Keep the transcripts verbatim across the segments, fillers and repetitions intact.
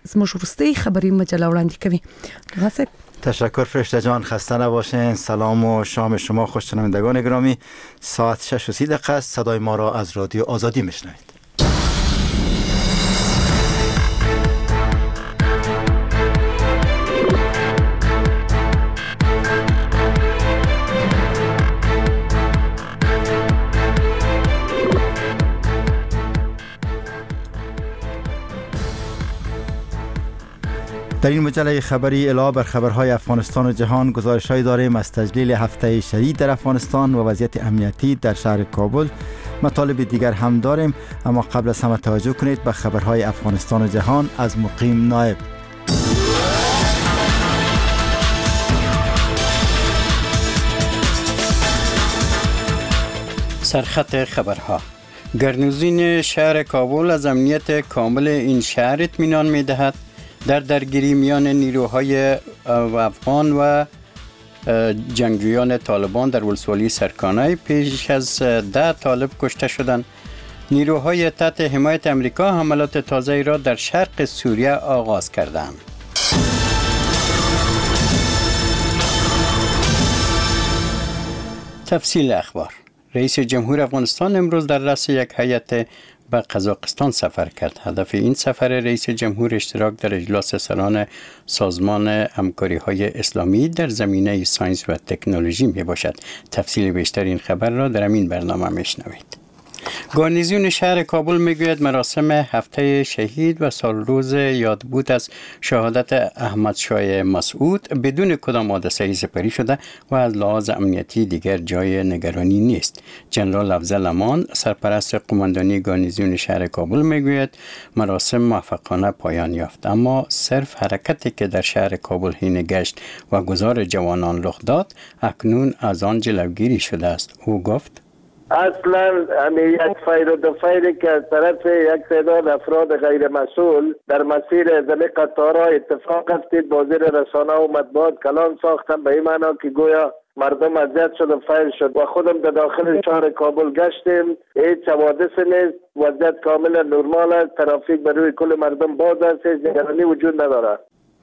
زموږ وروستۍ خبری مجله وړاندې کوي. غاصب تشکر فرشته جان، خسته نباشین. سلام و شام شما خوش شنوندگان گرامی. ساعت شش و سی دقیقه است. صدای ما را از رادیو آزادی میشنوید. در این مجله خبری علاوه بر خبرهای افغانستان و جهان گزارش‌هایی داریم از تجلیل هفته شهید در افغانستان و وضعیت امنیتی در شهر کابل. مطالب دیگر هم داریم، اما قبل از همه توجه کنید به خبرهای افغانستان و جهان از مقیم نایب. سرخط خبرها: گرنوزین شهر کابل از امنیت کامل این شهر اطمینان می‌دهد. در درگیری میان نیروهای افغان و جنگجویان طالبان در ولسوالی سرکانه پیش از ده طالب کشته شدند. نیروهای تحت حمایت امریکا حملات تازه‌ای را در شرق سوریه آغاز کردند. تفصیل اخبار: رئیس جمهور افغانستان امروز در رأس یک هیئت به قزاقستان سفر کرد. هدف این سفر رئیس جمهور اشتراک در اجلاس سران سازمان همکاری‌های اسلامی در زمینه ساینس و تکنولوژی می باشد. تفصیل بیشتر این خبر را در این برنامه میشنوید. گارنیزیون شهر کابل میگوید مراسم هفته شهید و سال روز یادبود از شهادت احمد شاه مسعود بدون کدام حادثه سپری شده و از لحاظ امنیتی دیگر جای نگرانی نیست. جنرال افضل امان سرپرست قماندانی گارنیزیون شهر کابل میگوید مراسم موفقانه پایان یافت، اما صرف حرکتی که در شهر کابل حین گشت و گذار جوانان رخ داد اکنون از آن جلوگیری شده است. او گفت اصلا همین یک فیر و دو فیری که از طرف یک تعداد افراد غیر مسئول در مسیر زمین قطارها اتفاق افتید. وزیر رسانه و مطبوعات کلان ساختن به این معنا که گویا مردم اذیت شد و فیر شد و خودم در داخل شهر کابل گشتیم. هیچ حوادثی نیست، وضعیت کاملا نرمال است، ترافیک بر روی کل مردم باز است، هیچ نگرانی وجود ندارد.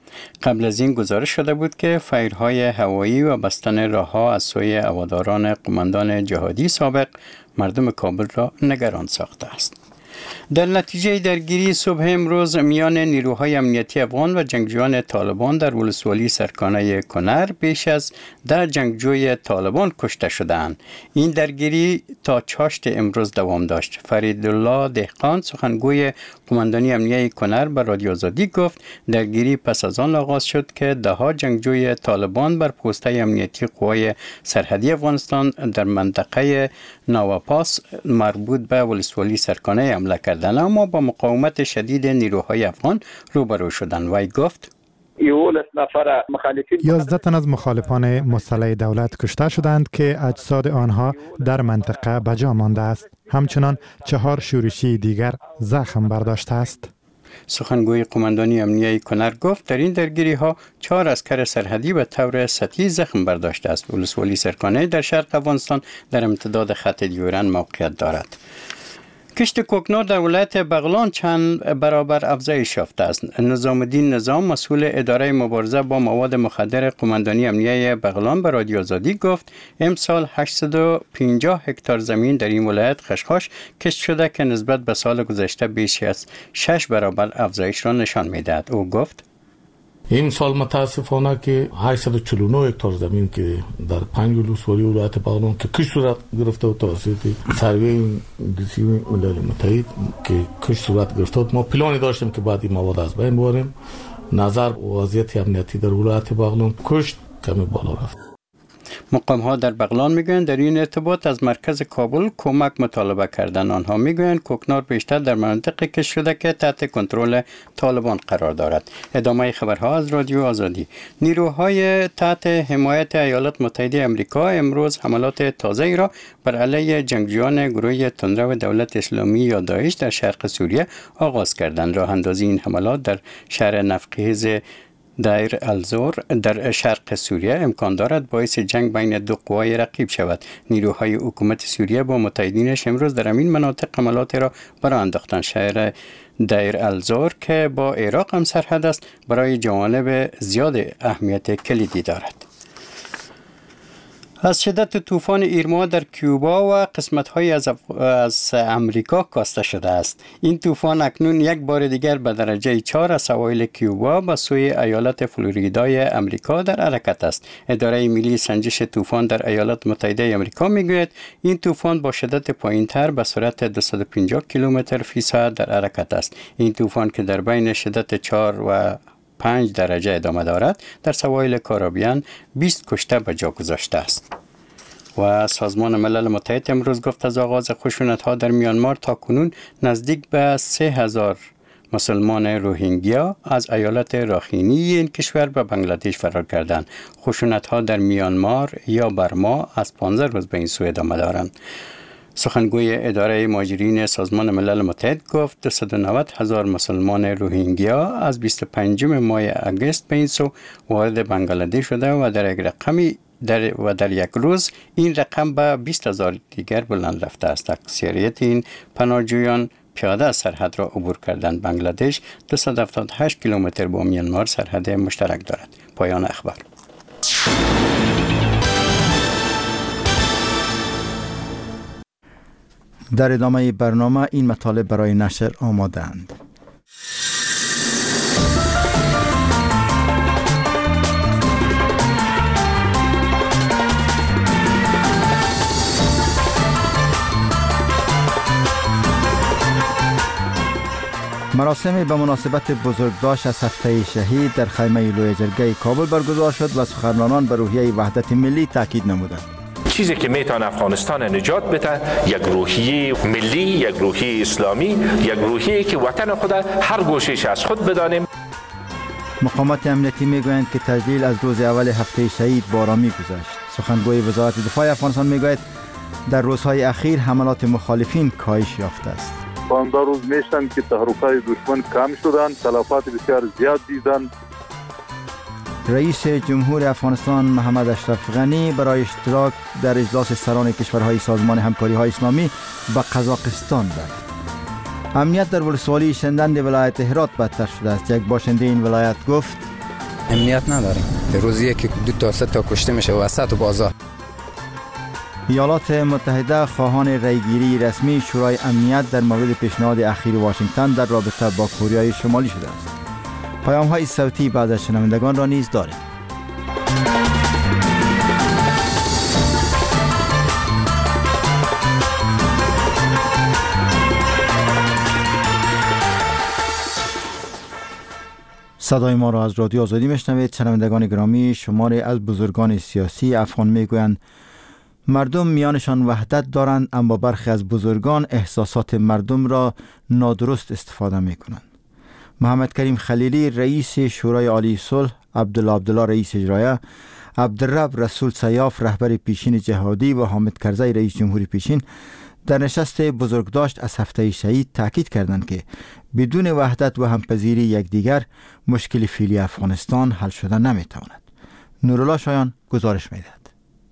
قبل از این گزارش شده بود که فایرهای هوایی و بستن راه‌ها از سوی هواداران قماندان جهادی سابق مردم کابل را نگران ساخته است. در نتیجه درگیری صبح امروز میان نیروهای امنیتی افغان و جنگجویان طالبان در ولسوالی سرکانه کنر بیش از ده جنگجوی طالبان کشته شدند. این درگیری تا چاشت امروز دوام داشت. فریدالله دهقان سخنگوی قماندانی امنیتی کنر به رادیو آزادی گفت درگیری پس از آن آغاز شد که ده ها جنگجوی طالبان بر پوسته امنیتی قوای سرحدی افغانستان در منطقه نواپاس مربوط به ولسوالی سرکانه حمله کردند، اما با مقاومت شدید نیروهای افغان روبرو شدند. وی گفت یازده تن از مخالفان مسلح دولت کشته شدند که اجساد آنها در منطقه بجا مانده است. همچنان چهار شورشی دیگر زخم برداشته است. سخنگوی قماندانی امنیتی کنر گفت در این درگیری ها چهار عسکر سرحدی به طور سطحی زخم برداشته است. ولسوالی سرکانه در شرق افغانستان در امتداد خط دیورند موقعیت دارد. کشت کوکنار در ولایت بغلان چند برابر افزایش یافته است. نظام الدین نظام مسئول اداره مبارزه با مواد مخدر قماندانی امنیتی بغلان به رادیو آزادی گفت امسال هشتصد و پنجاه هکتار زمین در این ولایت خشخاش کشت شده که نسبت به سال گذشته بیش از شش برابر افزایش را نشان می‌دهد. او گفت این سال متاسفانه که هشتصد و چهل و نه هکتار زمین که در پنج ولسوالی ولایت بغلان که کشت صورت گرفته و توسط سروی انگلیسی ملل متحد که کشت صورت گرفته، ما پلانی داشتیم که بعد این مواد از بین ببریم. نظر وضعیت امنیتی در ولایت بغلان کشت کمی بالا رفت. مقام ها در بغلان میگویند در این ارتباط از مرکز کابل کمک مطالبه کردن. آنها میگویند کوکنار بیشتر در مناطقی کشت شده که تحت کنترل طالبان قرار دارد. ادامه خبرها از رادیو آزادی. نیروهای تحت حمایت ایالات متحده آمریکا امروز حملات تازه‌ای را بر علیه جنگجویان گروه تندرو دولت اسلامی یا داعش در شرق سوریه آغاز کردند. راه اندازی این حملات در شهر نفقیز دایر الزور در شرق سوریه امکان دارد باعث جنگ بین دو قوای رقیب شود. نیروهای حکومت سوریه با متحدینش امروز در همین مناطق حملات را برآورده انداختند. شهر دیر الزور که با عراق هم سرحد است برای جوانب زیاد اهمیت کلیدی دارد. از شدت طوفان ایرما در کیوبا و قسمت‌های از, از امریکا کاسته شده است. این طوفان اکنون یک بار دیگر به درجه چهار از سواحل کیوبا به سوی ایالت فلوریدای امریکا در حرکت است. اداره ملی سنجش طوفان در ایالات متحده امریکا میگوید این طوفان با شدت پایین‌تر به سرعت دویست و پنجاه کیلومتر فی ساعت در حرکت است. این طوفان که در بین شدت چهار و پنج درجه ادامه دارد در سواحل کارائیبیان بیست کشته به جا گذاشته است. و سازمان ملل متحد امروز گفت از آغاز خشونت‌ها در میانمار تا کنون نزدیک به سه هزار مسلمان روهینگیا از ایالت راخینی این کشور به بنگلادش فرار کردند. خشونت‌ها در میانمار یا برما از پانزده روز به این سو ادامه دارند. سخنگوی اداره مهاجرین سازمان ملل متحد گفت دویست و نود هزار مسلمان روهینگیا از بیست و پنجم ماه اگست به این سو وارد بنگلادش شده و در یک رقمی در و در یک روز این رقم به بیست هزار دیگر بلند رفته است. اکثریت این پناهجویان پیاده از سرحد را عبور کردند. بنگلادش دویست و هفتاد و هشت کیلومتر با میانمار سرحد مشترک دارد. پایان اخبار. در ادامه برنامه این مطالب برای نشر آماده‌اند. مراسم به مناسبت بزرگداشت از هفته شهید در خیمه لوی جرگه کابل برگزار شد و سخنرانان بر روحیه وحدت ملی تاکید نمودند. چیزی که میتونه افغانستان نجات بده یک روحیه ملی، یک روحیه اسلامی، یک روحیه که وطن خود هر گوشه‌اش از خود بدانیم. مقامات امنیتی میگویند که تجلیل از روز اول هفته شهید با آرامی گذشت. سخنگوی وزارت دفاع افغانستان میگوید در روزهای اخیر حملات مخالفین کاهش یافته است. پانزده روز میشن که تحرکات دشمن کم شدن، تلفات بسیار زیاد دیدن. رئیس جمهور افغانستان محمد اشرف غنی برای اشتراک در اجلاس سران کشورهای سازمان همکاری‌های اسلامی به قزاقستان رفت. امنیت در ولسوالی شندند ولایت هرات بدتر شده است. یک باشنده این ولایت گفت امنیت نداریم. روزی که دو تا سه تا کشته میشه وسط و بازار. ایالات متحده خواهان رأیگیری رسمی شورای امنیت در مورد پیشنهاد اخیر واشنگتن در رابطه با کره شمالی شده است. پیام‌های صوتی بعد از شنوندگان را نیز داریم. صدای ما را از رادیو آزادی میشنوید. شنوندگان گرامی، شماری از بزرگان سیاسی افغان میگویند مردم میانشان وحدت دارند، اما برخی از بزرگان احساسات مردم را نادرست استفاده میکنند. محمد کریم خلیلی رئیس شورای عالی صلح، عبدالله عبدالله رئیس اجرایه، عبدالرب رسول سیاف رهبر پیشین جهادی و حامد کرزی رئیس جمهوری پیشین در نشست بزرگداشت از هفته شهید تاکید کردند که بدون وحدت و همپذیری یکدیگر مشکل فعلی افغانستان حل شده نمیتواند. نورالله شایان گزارش میدهد.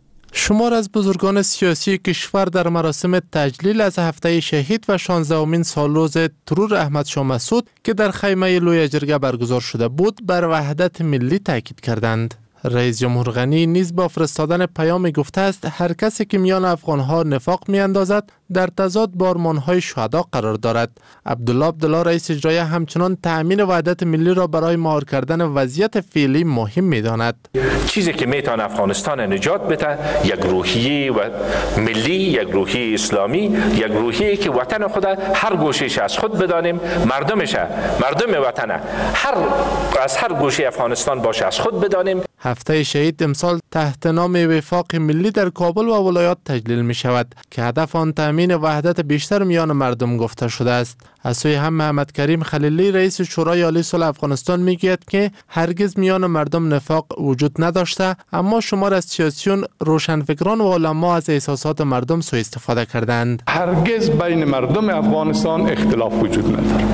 شمار از بزرگان سیاسی کشور در مراسم تجلیل از هفته شهید و شانزدهمین سالروز ترور احمد شاه مسعود که در خیمه لوی جرگه برگزار شده بود بر وحدت ملی تاکید کردند. رئیس جمهور غنی نیز با فرستادن پیامی گفته است هر کسی که میان افغانها نفاق میاندازد در تضاد با آرمان‌های شهدا قرار دارد. عبدالله عبدالله رئیس اجرایه همچنان تأمین وحدت ملی را برای مهار کردن وضعیت فعلی مهم می‌داند. چیزی که میتونه افغانستان نجات بده یک روحیه و ملی، یک روحیه اسلامی، یک روحیه که وطن خود هر گوشه‌اش از خود بدانیم، مردمش، مردم وطن هر از هر گوشه افغانستان باشه از خود بدانیم. هفته شهید امسال تحت نام وفاق ملی در کابل و ولایات تجلیل می شود که هدف آن تامین وحدت بیشتر میان مردم گفته شده است. از سوی هم محمد کریم خلیلی رئیس شورای عالی صلح افغانستان میگوید که هرگز میان مردم نفاق وجود نداشته، اما شمار از سیاسیون، روشنفکران و علما از احساسات مردم سوء استفاده کردند. هرگز بین مردم افغانستان اختلاف وجود ندارد.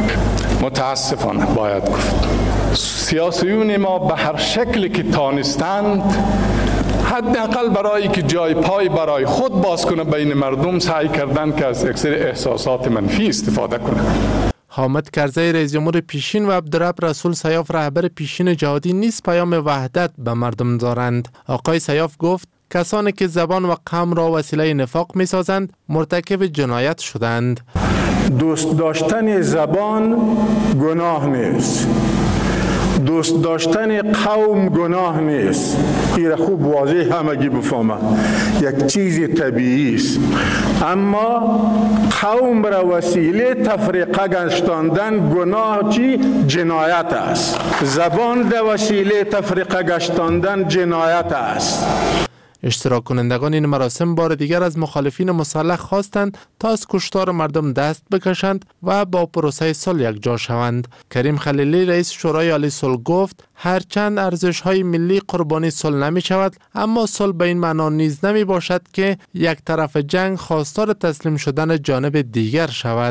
متاسفانه باید گفت سیاسیون ما به هر شکلی که تانستند حداقل برای که جای پای برای خود باز کنه بین مردم سعی کردند که از اکثر احساسات منفی استفاده کنند. حامد کرزی رئیس جمهور پیشین و عبدالرب رسول سیاف رهبر پیشین جهادی نیز پیام وحدت به مردم دارند. آقای سیاف گفت کسانی که زبان و قوم را وسیله نفاق می سازند مرتکب جنایت شدند. دوست داشتن زبان گناه نیست، دوست داشتن قوم گناه نیست. این خوب واضح همگی بفهمه، یک چیز طبیعی است. اما قوم را وسیله تفریقه گشتاندن گناه چی؟ جنایت است. زبان در وسیله تفریقه گشتاندن جنایت است. اشتراک کنندگان این مراسم بار دیگر از مخالفین مسلح خواستند تا از کشتار مردم دست بکشند و با پروسه صلح یک جا شوند. کریم خلیلی رئیس شورای عالی صلح گفت هرچند ارزش‌های ملی قربانی صلح نمی شود، اما صلح به این معنا نیز نمی باشد که یک طرف جنگ خواستار تسلیم شدن جانب دیگر شود.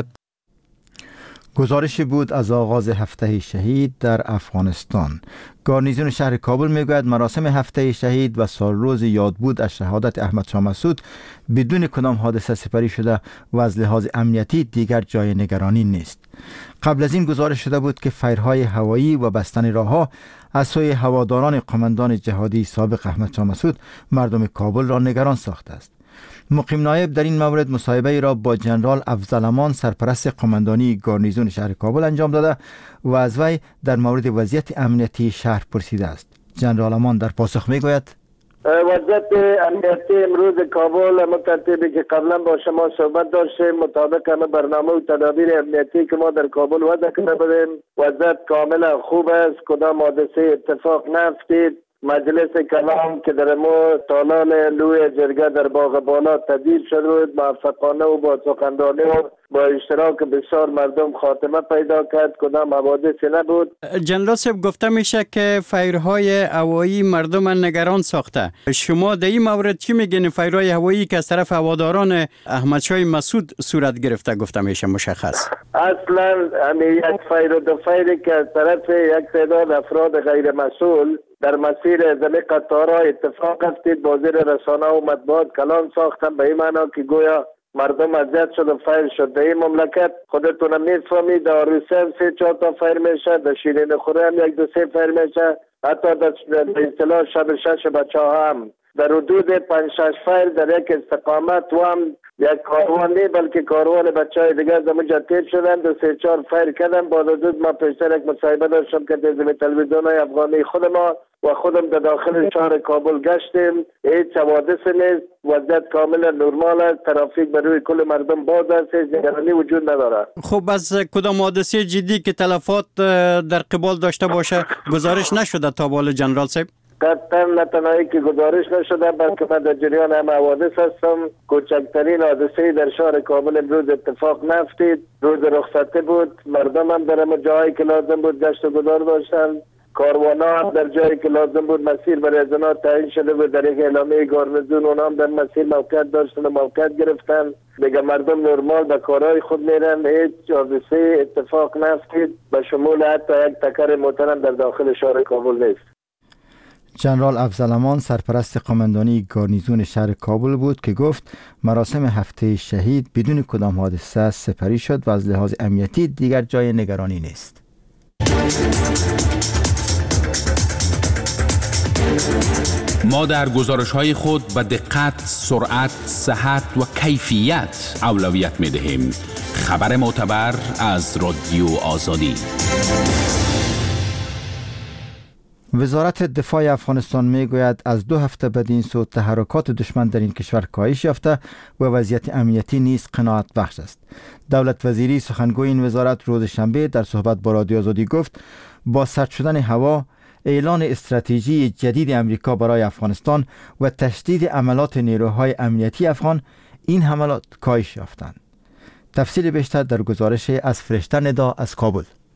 گزارشی بود از آغاز هفته شهید در افغانستان. گارنیزون شهر کابل میگوید مراسم هفته شهید و سالروز یادبود از شهادت احمد شاه مسعود بدون کدام حادثه سپری شده و از لحاظ امنیتی دیگر جای نگرانی نیست. قبل از این گزارش شده بود که فیرهای هوایی و بستن راهها از سوی هواداران قماندان جهادی سابق احمد شاه مسعود مردم کابل را نگران ساخته است. مقیم نایب در این مورد مصاحبه را با جنرال افضل امان سرپرست قماندانی گارنیزون شهر کابل انجام داده و از وی در مورد وضعیت امنیتی شهر پرسیده است. جنرال امان در پاسخ میگوید وضعیت امنیتی امروز کابل مترتبی که قبلا با شما صحبت داشتیم مطابق همه برنامه و تدابیر امنیتی که ما در کابل وضع کرده بودیم وضعیت کاملا خوب است. کدام حادثه اتفاق نیفتید. مجلس کلام که در مو تالان لوی جرگه در باغ بالا تبدیل شد بود موفقانه و با سخنرانی و با اشتراک بسیار مردم خاتمه پیدا کرد. کدام حوادثی نبود. جنرال صاحب گفته میشه که فیرهای هوایی مردم نگران ساخته. شما در این مورد چی میگین؟ فیرهای هوایی که از طرف هواداران احمد شاه مسعود صورت گرفته گفته میشه مشخص. اصلا همین یک فیر و دو فیری که از طرف یک تعداد افراد غیر مسئول در مسیر زمین قطارها اتفاق افتید. وزیر رسانه و مطبوعات کلان ساختن به این معنا که گویا مردم اذیت شد و فیر شد. در این مملکت خودتون میفهمید در روسیه هم سه چهار تا فیر میشه، در شیرین خوره هم یک دو سه فیر میشه، حتی در اصطلاح شب شش بچه ها هم در حدود پنج شش فیر در یک استقامت و هم یک کاروان نی بلکه کاروان بچه های دیگر در مجا تیب شدن و سه چهار فیر کردن. با حدود ما پیشتر یک مصاحبه داشتم که در تلویزیون های افغانی خود ما و خودم در داخل شهر کابل گشتیم. هیچ حوادث نیست. وضعیت کاملا نرمال است. ترافیک بر روی کل مردم باز است. هیچ نگرانی وجود نداره. خب از کدام حادثه جدی که تلفات در قبال داشته باشه گزارش نشده تا بال جنرال صاحب؟ قطعا نتنایی که گزارش نشده بلکه من در جریان همه حوادث هستم. کوچکترین حادثه در شهر کابل امروز اتفاق نیفتید. روز رخصتی بود. مردم هم در جایی که لازم بود گشت و گذار داشتن. کاروانا هم در جایی که لازم بود مسیر برای از اونا تعیین شده بود در یک اعلامیه گارنیزون اونا هم در مسیر موقعیت داشتن و موقعیت گرفتن. دیگه مردم نرمال به کارهای خود میرن. هیچ حادثه اتفاق نیفتید به شمول حتی یک تکر محترم در داخل شهر کابل نیست. جنرال افضل امان سرپرست قماندانی گارنیزون شهر کابل بود که گفت مراسم هفته شهید بدون کدام حادثه سپری شد و از لحاظ امنیتی دیگر جای نگرانی نیست. ما در گزارش‌های خود به دقت، سرعت، صحت و کیفیت اولویت می‌دهیم. خبر معتبر از رادیو آزادی. وزارت دفاع افغانستان میگوید از دو هفته بدین سو تحرکات دشمن در این کشور کاهش یافته و وضعیت امنیتی نیز قناعت بخش است. دولت وزیری سخنگوی این وزارت روز شنبه در صحبت با رادیو آزادی گفت با سرد شدن هوا، اعلان استراتژی جدید امریکا برای افغانستان و تشدید عملات نیروهای امنیتی افغان این حملات کاهش یافتند. تفصیل بیشتر در گزارش از فرشته ندا از کابل.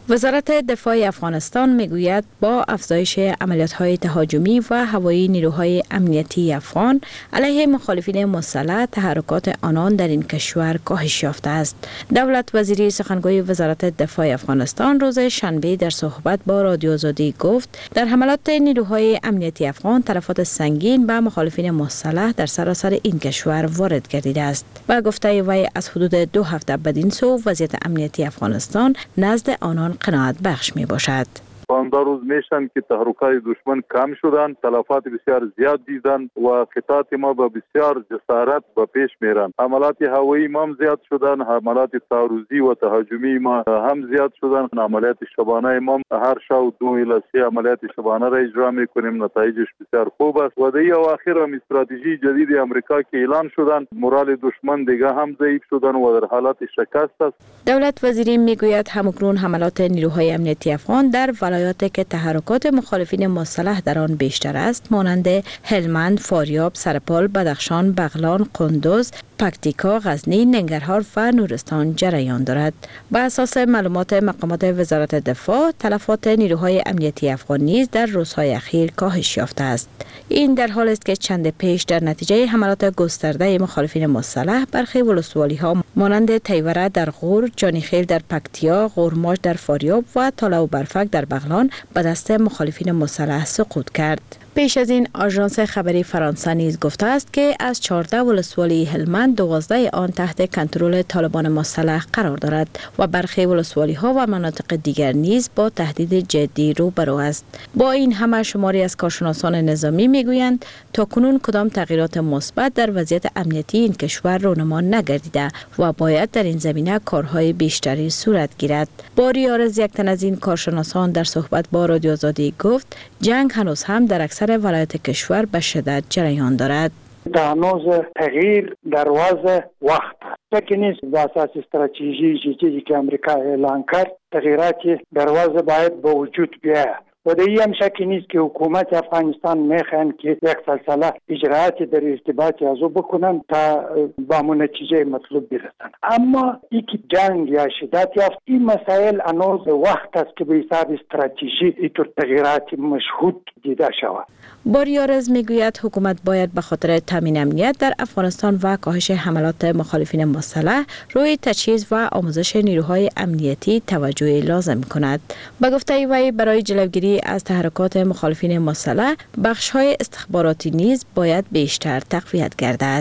وزارت دفاع افغانستان میگوید با افزایش عملیات‌های تهاجمی و هوایی نیروهای امنیتی افغان علیه مخالفین مسلح تحرکات آنان در این کشور کاهش یافته است. دولت وزیری سخنگوی وزارت دفاع افغانستان روز شنبه در صحبت با رادیو آزادی گفت در حملات نیروهای امنیتی افغان تلفات سنگین به مخالفین مسلح در سراسر این کشور وارد گردیده است. با گفته وی از حدود دو هفته بدین سو وضعیت امنیتی افغانستان نزد آنان قناعت بخش می باشد. پانزده روز میشن که تحرکات دشمن کم شدن، تلفات بسیار زیاد دیدن و قطعات ما با بسیار جسارت به پیش میرن. حملات هوایی ما هم زیاد شدن، حملات تعرضی و تهاجمی ما هم زیاد شدن. عملیات شبانه ما هر شب دو الی سه عملیات شبانه را اجرا میکنیم، نتایجش بسیار خوب است. و در اواخر هم استراتژی جدید امریکا که اعلان شدن، مورال دشمن دیگه هم ضعیف شدن و در حالت شکست است. دولت وزیری میگوید همکنون حملات نیروهای امنیتی افغان در ولایاتی که تحرکات مخالفین مسلح در آن بیشتر است مانند هلمند، فاریاب، سرپال، بدخشان، بغلان، قندوز، پکتیکا، غزنی، ننگرهار و نورستان جریان دارد. بر اساس معلومات مقامات وزارت دفاع، تلفات نیروهای امنیتی افغان نیز در روزهای اخیر کاهش یافته است. این در حال است که چند پیش در نتیجه حملات گسترده مخالفین مسلح برخی ولسوالی‌ها مانند تیوره در غور، جانیخیل در پکتیا، غورماش در فاریاب و تالا و برفک در بغلان به دست مخالفین مسلح سقوط کرد. پیش از این آژانس خبری فرانسه نیز گفته است که از چهارده ولسوالی هلمند دوازده آن تحت کنترل طالبان مسلح قرار دارد و برخی ولسوالی ها و مناطق دیگر نیز با تهدید جدی روبرو است. با این همه شماری از کارشناسان نظامی میگویند تا کنون کدام تغییرات مثبت در وضعیت امنیتی این کشور رونما نگردیده و باید در این زمینه کارهای بیشتری صورت گیرد. باری آرز یک تن از این کارشناسان در صحبت با رادیو آزادی گفت جنگ هنوز هم در اکثر ولایت کشور به شدت جریان دارد. در هنوز تغییر در وضع وقت فکر نیست به اساس استراتژی جدیدی که امریکا اعلان کرد تغییراتی در وضع باید به وجود بیاید و در این هم شکی نیست که حکومت افغانستان میخواهند که یک سلسله اجراعاتی در ارتباط از او بکنند تا با نتیجه مطلوب برسند. اما اینکه جنگ یا شدت یافت این مسائل هنوز وقت است که به حساب استراتژی اینطور تغییرات مشهود دیده شود. باریارز میگوید حکومت باید به خاطر تامین امنیت در افغانستان و کاهش حملات مخالفین مسلح روی تجهیز و آموزش نیروهای امنیتی توجه لازم کند. به گفته وی برای جلوگیری از تحرکات مخالفین مسلح بخش‌های استخباراتی نیز باید بیشتر تقویت گردد.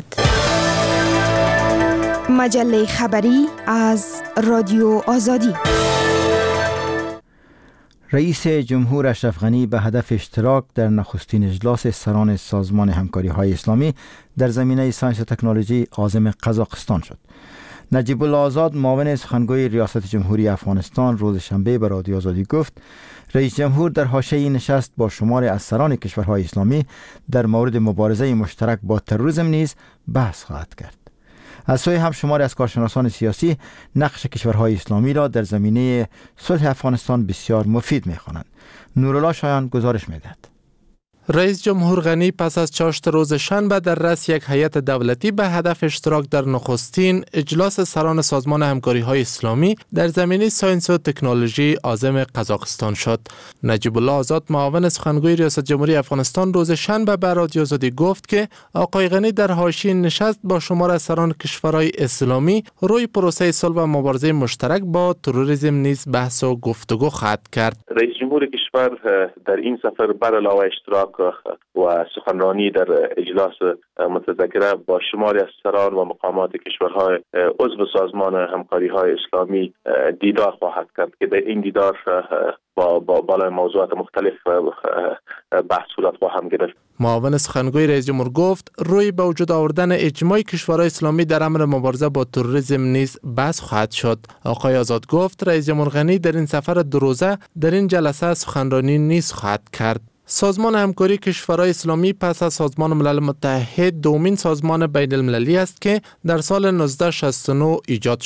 مجله خبری از رادیو آزادی. رئیس جمهور اشرف غنی به هدف اشتراک در نخستین اجلاس سران سازمان همکاری‌های اسلامی در زمینه ساینس و تکنولوژی عازم قزاقستان شد. نجیب الله آزاد معاون سخنگوی ریاست جمهوری افغانستان روز شنبه به رادیو آزادی گفت رئیس جمهور در حاشیه این نشست با شماری از سران کشورهای اسلامی در مورد مبارزه مشترک با تروریسم نیز بحث خواهد کرد. از سوی هم شماری از کارشناسان سیاسی نقش کشورهای اسلامی را در زمینه صلح افغانستان بسیار مفید می‌خوانند. نورالله شایان گزارش می‌دهد. رئیس جمهور غنی پس از چاشت روز شنبه در رأس یک هیئت دولتی به هدف اشتراک در نخستین اجلاس سران سازمان همکاری‌های اسلامی در زمینه ساینس و تکنولوژی عازم قزاقستان شد. نجیب الله آزاد معاون سخنگوی ریاست جمهوری افغانستان روز شنبه به رادیو آزادی گفت که آقای غنی در حاشیه نشست با شمار از سران کشورهای اسلامی روی پروسه صلح و مبارزه مشترک با تروریسم نیز بحث و گفتگو خواهد کرد. رئیس جمهور کشور در این سفر بر علاوه اشتراک و سخنرانی در اجلاس متذکره با شماری از سران و مقامات کشورهای عضو سازمان همکاری‌های اسلامی دیدار خواهد کرد که در این دیدار با بالای موضوعات مختلف بحث صورت خواهد گرفت. معاون سخنگوی رئیس جمهور گفت روی به وجود آوردن اجماع کشورهای اسلامی در امر مبارزه با تروریسم نیز بحث خواهد شد. آقای آزاد گفت رئیس جمهور غنی در این سفر دو روزه در این جلسه سخنرانی نیز خواهد کرد. سازمان همکاری کشورهای اسلامی پس از سازمان ملل متحد دومین سازمان بین المللی است که در سال نوزده شصت و نه ایجاد شد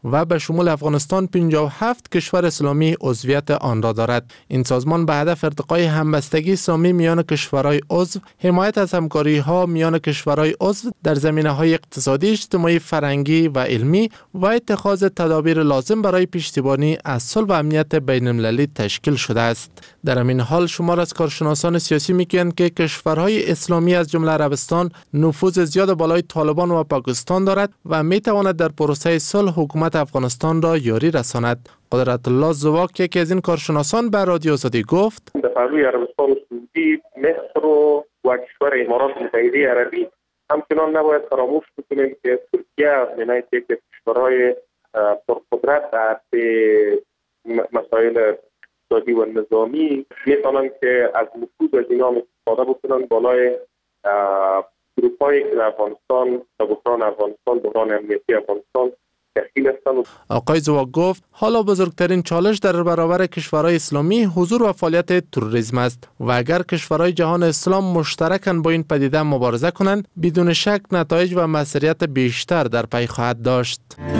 و به شمول افغانستان پنجاه و هفت کشور اسلامی عضویت آن را دارد. این سازمان به هدف ارتقای همبستگی اسلامی میان کشورهای عضو، حمایت از همکاری‌ها میان کشورهای عضو در زمینه‌های اقتصادی، اجتماعی، فرهنگی و علمی و اتخاذ تدابیر لازم برای پشتیبانی از صلح و امنیت بین‌المللی تشکیل شده است. در همین حال شمار از کارشناسان سیاسی میگویند که کشورهای اسلامی از جمله عربستان نفوذ زیاد بالای طالبان و پاکستان دارد و میتواند در پروسه صلح حکومت افغانستان را یاری رساند. قدرت الله زواک یکی از این کارشناسان به رادیو آزادی گفت: در پهلوی عربستان سعودی، مصر و کشور امارات متحده عربی همچنان نباید فراموش بکنیم که ترکیه من حیث یک کشورهای پرقدرت در مسائل اقتصادی و نظامی میتونن که از نفوذ از اینا استفاده بکنن بالای گروپ‌هایی که در افغانستان و بحران افغانستان، بحران امنیتی افغانستان تشکیل هستند. آقای زواک گفت حالا بزرگترین چالش در برابر کشورهای اسلامی حضور و فعالیت تروریسم است و اگر کشورهای جهان اسلام مشترکاً با این پدیده مبارزه کنند بدون شک نتایج و موثریت بیشتر در پی خواهد داشت.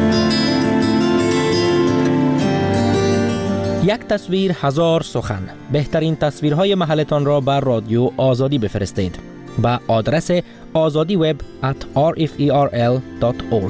یک تصویر هزار سخن. بهترین تصویرهای محلتان را بر رادیو آزادی بفرستید با آدرس آزادی وب ات آر اف ای آر ال دات اورگ.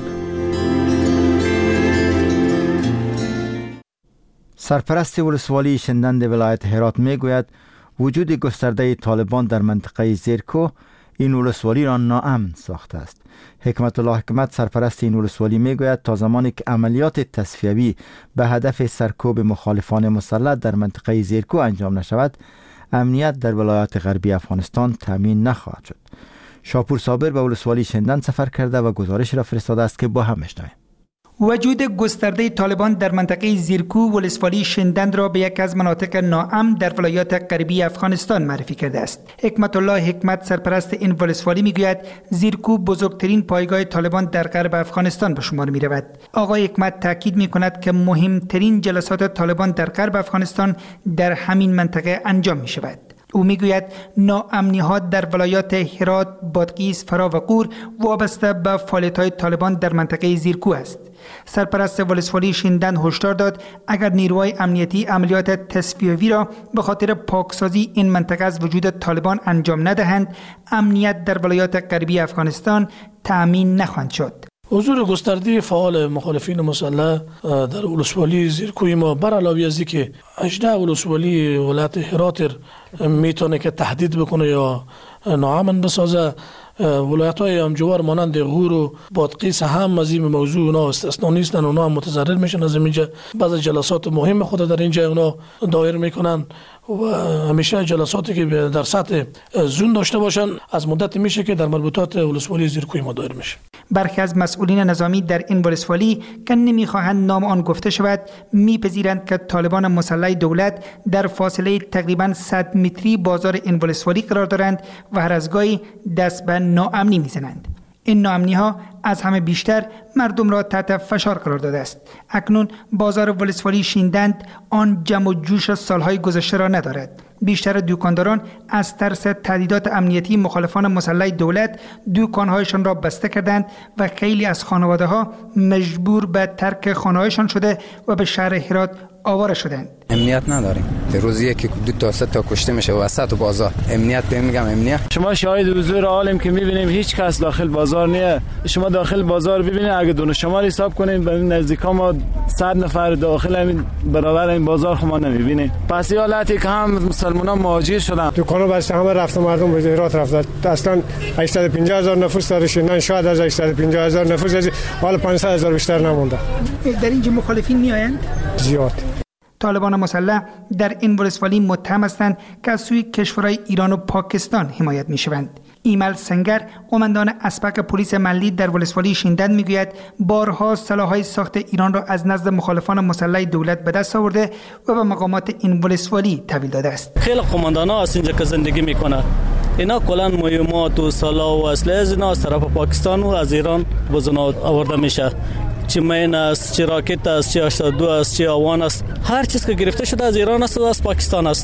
سرپرست ولسوالی شندند ولایت هرات میگوید وجود گسترده طالبان در منطقه زیرکو این ولسوالی را ناامن ساخته است. حکمت الله حکمت سرپرست این ولسوالی میگوید تا زمانی که عملیات تصفیوی به هدف سرکوب مخالفان مسلح در منطقه زیرکو انجام نشود، امنیت در ولایات غربی افغانستان تامین نخواهد شد. شاپور صابر به ولسوالی شندند سفر کرده و گزارش را فرستاده است که با هم بشنویم. وجود گسترده طالبان در منطقه زیرکو ولسوالی شندند را به یک از مناطق ناامن در ولایات غربی افغانستان معرفی کرده است. حکمت الله حکمت سرپرست این ولسوالی میگوید زیرکو بزرگترین پایگاه طالبان در غرب افغانستان به شمار می رود. آقای حکمت تاکید می کند که مهمترین جلسات طالبان در غرب افغانستان در همین منطقه انجام می شود. او میگوید ناامنی ها در ولایات هرات، بادغیس، فرا و غور وابسته به فعالیت‌های طالبان در منطقه زیرکو است. سرپرست ولسوالی شندند هشدار داد اگر نیروهای امنیتی عملیات تصفیوی را به خاطر پاکسازی این منطقه از وجود طالبان انجام ندهند، امنیت در ولایات غربی افغانستان تأمین نخواهد شد. حضور گسترده فعال مخالفین مسلح در ولسوالی زیرکوی ما بر علاوه از اینکه هجده ولسوالی ولایت هرات میتونه که تهدید بکنه یا ناامن بسازه، ولایت های همجوار مانند غور و بادغیس هم از این موضوع اونا استثنا نیستن، اونا هم متضرر میشن از اینجا. بعض جلسات مهم خود در اینجا اونا دایر میکنن و همیشه جلساتی که در سطح زون داشته باشن از مدت میشه که در مربوطات ولسوالی زیرکوی ما دایر میشه. برخی از مسئولین نظامی در این ولسوالی که نمیخواهند نام آن گفته شود میپذیرند که طالبان مسلح دولت در فاصله تقریبا صد متری بازار این ولسوالی قرار دارند و هر از گاهی دست به ناامنی میزنند. این ناامنی ها از همه بیشتر مردم را تحت فشار قرار داده است. اکنون بازار ولسوالی شندند آن جمع و جوش سالهای گذشته را ندارد. بیشتر دکانداران از ترس تهدیدات امنیتی مخالفان مسلح دولت دکانهایشان را بسته کردند و خیلی از خانواده ها مجبور به ترک خانهایشان شده و به شهر هرات آواره شدند. امنیت نداریم. روزی یکی دو تا سه تا کشته میشه وسط بازار. امنیت به میگم امنیت. شما شاهد حضور عالم که میبینیم هیچ کس داخل بازار نیه. شما داخل بازار ببینید اگه دونه شمار حساب کنید به نزدیکا ما صد نفر داخل همین برابر این بازار خما نمیبینیم. پس این حالتی که هم مسلمانان مهاجر شدن. دکانا بسته همه رفت مردم به هرات رفت. اصلا هشتصد و پنجاه هزار نفر در شندن شاید از هشتصد و پنجاه هزار نفر حالا پانصد هزار بیشتر نمونده. در اینجا مخالفین میآیند؟ زیاد. طالبان مسلح در این ولسوالی متهم هستند که از سوی کشورهای ایران و پاکستان حمایت میشوند. ایمل سنگر قماندان اسبق پلیس ملی در ولسوالی شندند میگوید بارها سلاح‌های ساخت ایران را از نزد مخالفان مسلح دولت به دست آورده و به مقامات این ولسوالی تحویل داده است. خیلی قماندانا از اینجا که زندگی میکنند اینا کلا مهمات و سلاح و اسلحه از اینا از طرف پاکستان و از ایران بزن آورده میشه. چه مین است، چه راکت است، چه هشتاد و دو است، چه آوان است، هر چیز که گرفته شده از ایران است و از پاکستان است.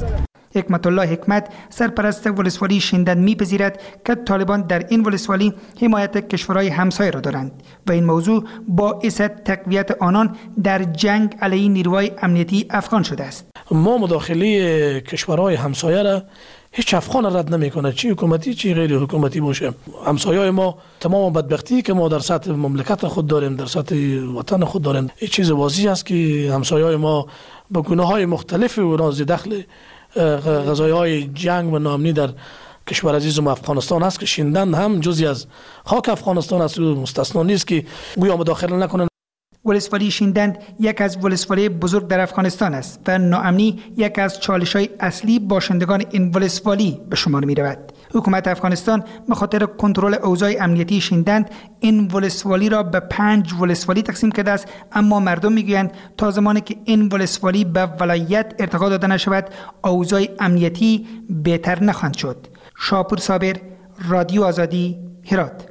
حکمت الله حکمت سرپرست ولسوالی شندن می‌پذیرد که طالبان در این ولسوالی حمایت کشورهای همسایه را دارند و این موضوع باعث تقویت آنان در جنگ علیه نیروهای امنیتی افغان شده است. ما مداخله کشورهای همسایه را هیچ افغان رد نمیکنه، چی حکومتی چی غیر حکومتی باشه. همسایه‌های ما تمام بدبختی که ما در سطح مملکت خود داریم، در سطح وطن خود داریم، این چیز واضح است که همسایه‌های ما با گناه‌های مختلف و راز دخل غذایهای جنگ و ناامنی در کشور عزیز ما افغانستان است که شیندن هم جزئی از خاک افغانستان است و مستثنا نیست که گویا مداخله نکنن. ولسوالی شیندند یک از ولسوالی بزرگ در افغانستان است و ناامنی یک از چالش‌های اصلی باشندگان این ولسوالی به شمار می‌رود. حکومت افغانستان به خاطر کنترل اوضاع امنیتی شیندند این ولسوالی را به پنج ولسوالی تقسیم کرده است، اما مردم میگویند تا زمانی که این ولسوالی به ولایت ارتقا داده نشود اوضاع امنیتی بهتر نخواهد شد. شاپور صابر، رادیو آزادی، هرات.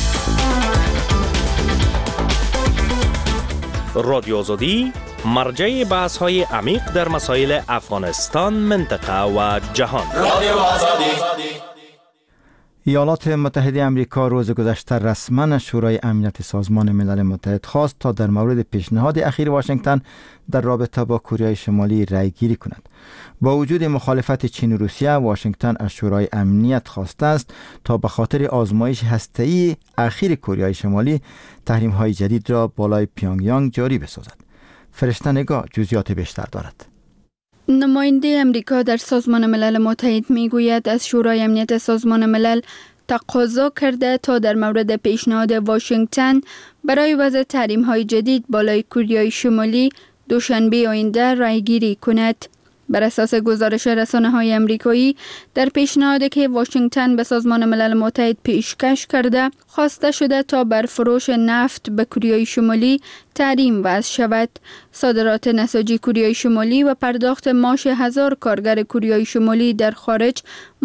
رادیو آزادی مرجع بحث های عمیق در مسائل افغانستان، منطقه و جهان. رادیو آزادی. ایالات متحده آمریکا روز گذشته رسما شورای امنیت سازمان ملل متحد خواست تا در مورد پیشنهاد اخیر واشنگتن در رابطه با کره شمالی رأی گیری کند. با وجود مخالفت چین و روسیه، واشنگتن از شورای امنیت خواسته است تا به خاطر آزمایش هسته‌ای اخیر کره شمالی تحریم‌های جدید را بالای پیونگیانگ جاری بسازد. فرشته نگاه جزئیات بیشتر دارد. نماینده امریکا در سازمان ملل متحد میگوید از شورای امنیت سازمان ملل تقاضا کرده تا در مورد پیشنهاد واشنگتن برای وضع تحریم‌های جدید بالای کره شمالی دوشنبه آینده رایگیری کند. بر اساس گزارش رسانه‌های امریکایی، در پیشنهادی که واشنگتن به سازمان ملل متحد پیشکش کرده، خواسته شده تا بر فروش نفت به کره شمالی تحریم وضع شود، صادرات نساجی کره شمالی و پرداخت معاش هزار کارگر کره شمالی در خارج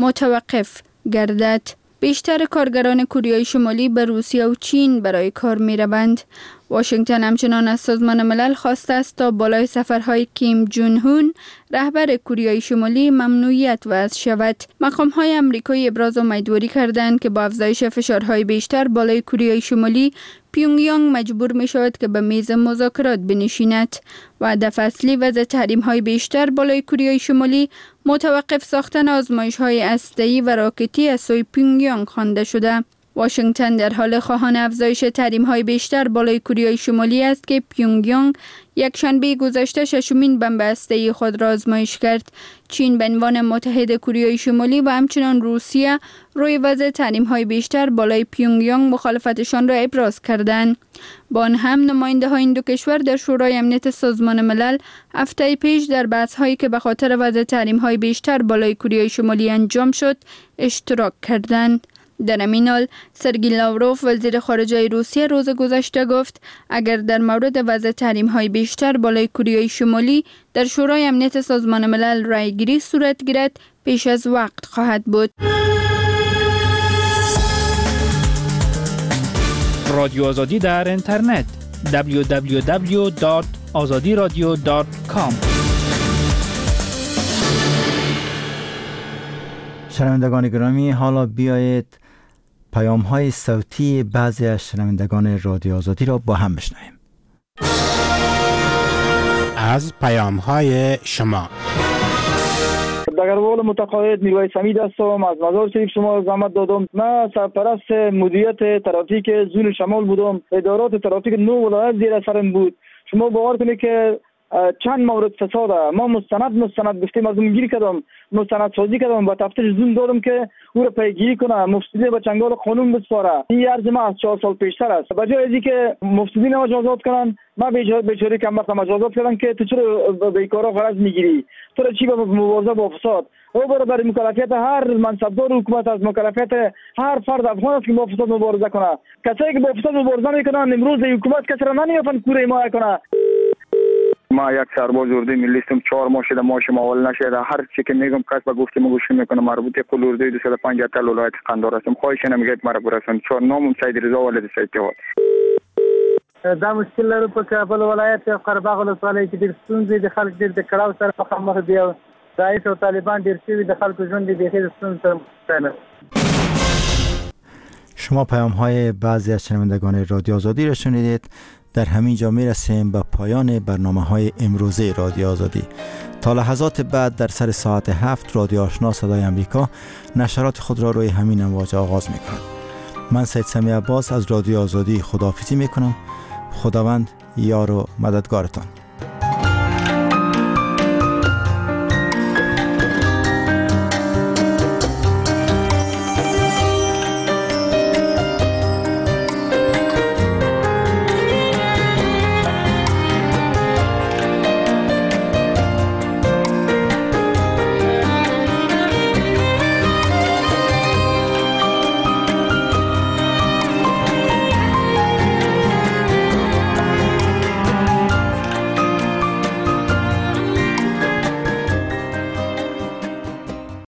متوقف گردد. بیشتر کارگران کره شمالی به روسیه و چین برای کار می روند. واشنگتن همچنان از سازمان ملل خواسته است تا بالای سفرهای کیم جون هون رهبر کره شمالی ممنوعیت وضع شود. مقام‌های آمریکایی ابراز امیدواری کردند که با افزایش فشارهای بیشتر بالای کره شمالی، پیونگیانگ مجبور می شود که به میز مذاکرات بنشیند و هدف اصلی وضع تحریم‌های بیشتر بالای کره شمالی متوقف ساختن آزمایش‌های هسته‌ای و راکتی از سوی پیونگیانگ خوانده شده. واشنگتن در حال خواهان افزایش تحریم‌های بیشتر بالای کره شمالی است که پیونگیانگ یک شنبه گذشته ششمین بمب هسته‌ای خود را آزمایش کرد. چین به عنوان متحد کره شمالی و همچنان روسیه روی وضع تحریم‌های بیشتر بالای پیونگیانگ مخالفتشان را ابراز کردند. با آن هم نماینده های این دو کشور در شورای امنیت سازمان ملل هفته پیش در بحث‌هایی که به خاطر وضع تحریم‌های بیشتر بالای کره شمالی انجام شد اشتراک کردند. در همین حال سرگئی لاوروف وزیر خارجه روسیه روز گذشته گفت اگر در مورد وضع تحریم‌های بیشتر بالای کره شمالی در شورای امنیت سازمان ملل رایگیری صورت گیرد پیش از وقت خواهد بود. رادیو آزادی در اینترنت دبلیو دبلیو دبلیو دات آزادی رادیو دات کام. شنوندگان گرامی، حالا بیایید پیام های صوتی بعضی از شنوندگان رادیو آزادی را با هم بشنویم. از پیام های شما. دگروال متقاعد میروائی سمید هستم، از مزار شریف شما زحمت دادم. من سرپرست مدیریت ترافیک زون شمال بودم. ادارات ترافیک نو ولایت زیر سرم بود. شما باور کنید که چند مورد فساد ما مستند مستند گفتیم از اون گیری کردم، مستند سازی کردم و تفتیش زون دادم که او را پیگیری کنه، مفسدین به چنگال قانون بسپاره. این عرض ما از چهار سال پیشتر است. به جای اینکه که مفسدین را مجازات کنن، ما بیچاره کم وقت مجازات کردن که تو چرا بیکارا غرض میگیری، تو را چی به مبارزه با فساد. او برای مکلفیت هر منصبدار حکومت از مکلفیت هر فرد افغان است که با فساد مبارزه کنه. کسایی که با فساد مبارزه میکنن امروز حکومت کسی را نمیافن کوره ما کنه. ما یک سرباز اردوی ملی هستم، چهار ماه شده ماش معول نشده. هر چی که میگم کس به گفت ما گوش نمیکنه. مربوط قل اردوی دویست و پنجاه تا ولایت قندار هستم. خواهش نمیگید مرا برسون. چهار نامم سید رضا ولد سید جواد. دا مشکل لرو په کابل ولایت او قرباغ ولسوالۍ کې د ستونزې د خلک د کړهو سره مخامخ دي. داعش او طالبان ډیر شوي د خلکو ژوند د بهیر ستونزې سره مخ. شما پیام های بعضی از شنوندگان رادیو آزادی را شنیدید. در همین جا می رسیم به پایان برنامه های امروزه رادیو آزادی. تا لحظات بعد در سر ساعت هفت رادیو آشنا صدای امریکا نشرات خود را روی همین امواج آغاز می کند. من سید سمی عباس از رادیو آزادی خداحافظی می کنم. خداوند یار و مددگارتان.